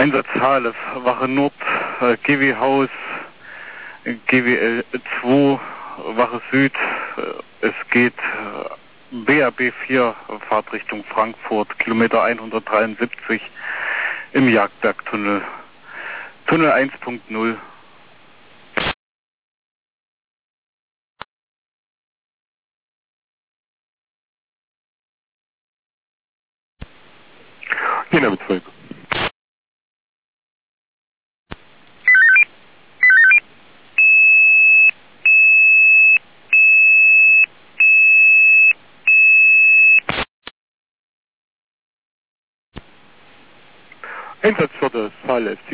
Einsatzhalle, Wache Nord, GW Haus, GWL 2, Wache Süd. Es geht BAB 4, Fahrtrichtung Frankfurt, Kilometer 173 im Jagdbergtunnel, Tunnel 1.0. Jena Betrieb. Einsatzvierte Saal